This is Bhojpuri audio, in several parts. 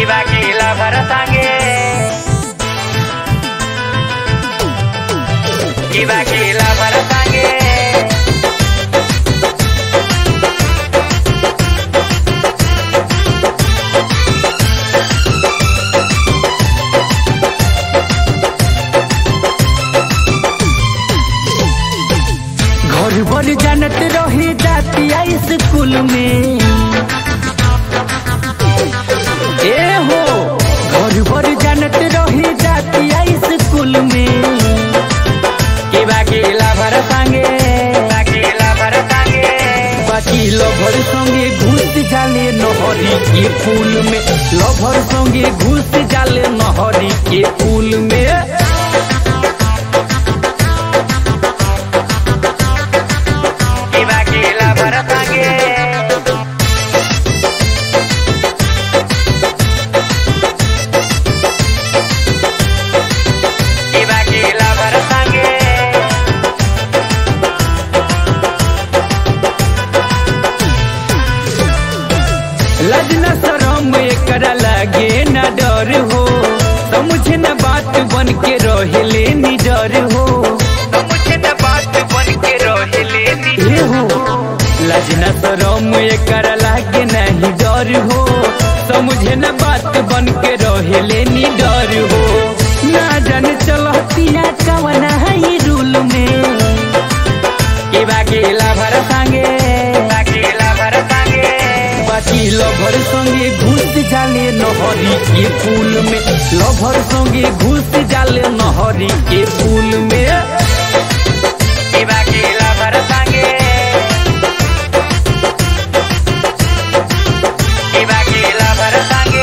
बाकीला भरतांगे की बाकीला भरतांगे घर भर जानत रही जातिया स्कूल में ए हो घर भर जानत रही जातिया स्कूल में की बाकीला भरतांगे बाकीला भरतांगे बाकी लभर संगे घुस जाले नहरी के पुल में लभर संगे घुस जाले नहरी के पुल में की बाकीला भरतांगे की बाकीला भरतांगे लजना शरम एकरा लागे न डर हो समझे न बात बन के रहेले निडर हो मुझे न बात बन के रोहिले ए हो लजना शरम एकरा लागे नहीं डर हो समझे न बात बन के रहेले निडर हो ना जाने चलतिया कवना है रूल में की बाकीला भरतांगे बाकीला भरतांगे बाकी लभर संगे घुस जाले नहरी के पुल में लभर संगे घुस जाले नहरी के पुल में की बाकीला भरतांगे की बाकीला भरतांगे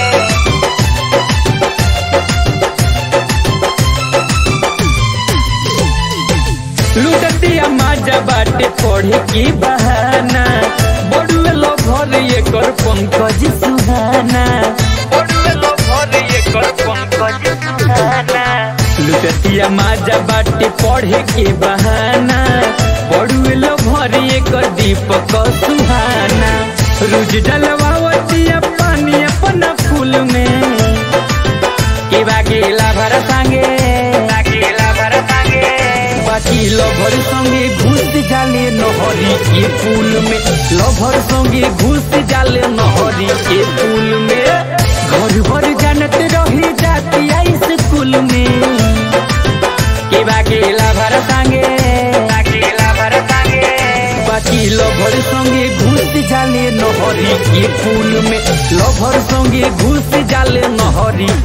लुटतिया माजा बाटे पढ़े की बहाना बड़ुए लभर एकर पंकज सुहाना ओडलो भर ये कर पंकज सुहाना लुटतिया माजा बाटे पढ़े के बहाना बड़ुए लभर एकर दीपक सुहाना रोज डलवावतिया पानी अपना फूल में की बाकीला भरतांगे बाकीला भरतांगे बाकी लभर संगे घुस जाले नहरी के पुल में लभर संगे घुस जाले नहरी के पुल में घर भर जानत रही जातिया स्कूल में की बाकीला भरतांगे बाकीला भरतांगे बाकी लभर संगे घुस जाले नहरी के पुल में लभर संगे घुस जाले नहरी